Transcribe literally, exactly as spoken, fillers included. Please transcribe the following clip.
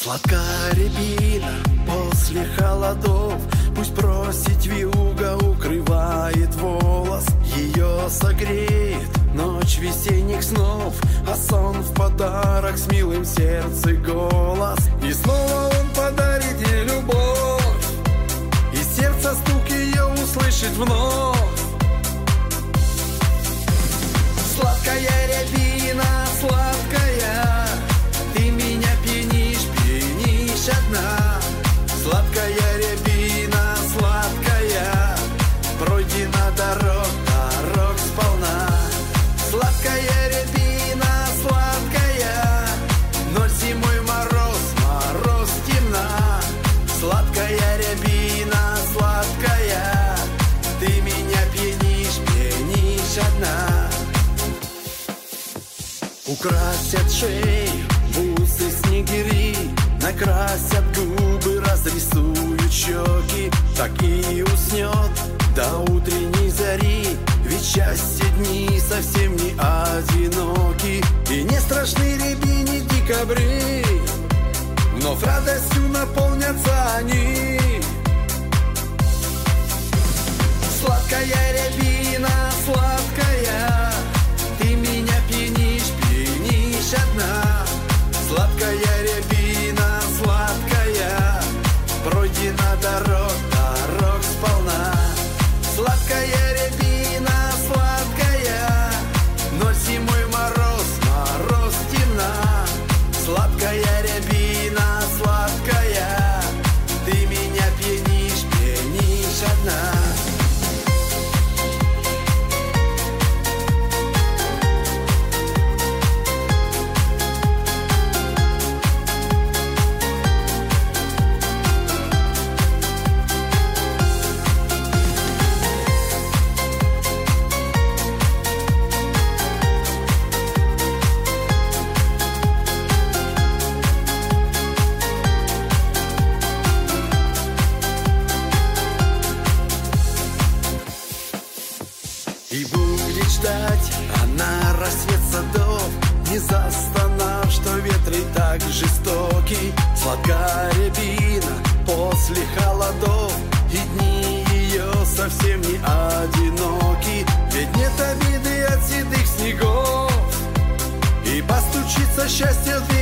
Сладкая рябина после холодов, пусть просить вьюга укрывает волос. Ее согреет ночь весенних снов, а сон в подарок с милым сердце голос. И снова он подарит ей любовь, и сердце стук ее услышит вновь. Сладкая рябина, сладкая, ты меня пьянишь, пьянишь одна. Сладкая рябина, сладкая, пройдена дорог, дорог сполна. Сладкая рябина, сладкая, ночь зимой мороз, мороз темна. Сладкая рябина, сладкая, ты меня пьянишь, пьянишь одна. Украсят шею бусы снегири, накрасят губы, разрисуют щеки. Так и уснет до утренней зари, ведь счастье дни совсем не одиноки. И не страшны рябине декабри, вновь радостью наполнятся они. Сладкая рябина, сладкая, ты меня пьянишь, пьянишь одна. Сладкая рябина, сладкая, пройдена дорог, дорог сполна. Сладкая рябина, сладкая, ночь зимой мороз, мороз темна. Сладкая рябина, сладкая, ты меня пьянишь, пьянишь одна. И будет ждать она рассвет садов, не застонав, что ветры так жестоки. Сладкая рябина после холодов, и дни ее совсем не одиноки. Ведь нет обиды от седых снегов, и постучится счастье в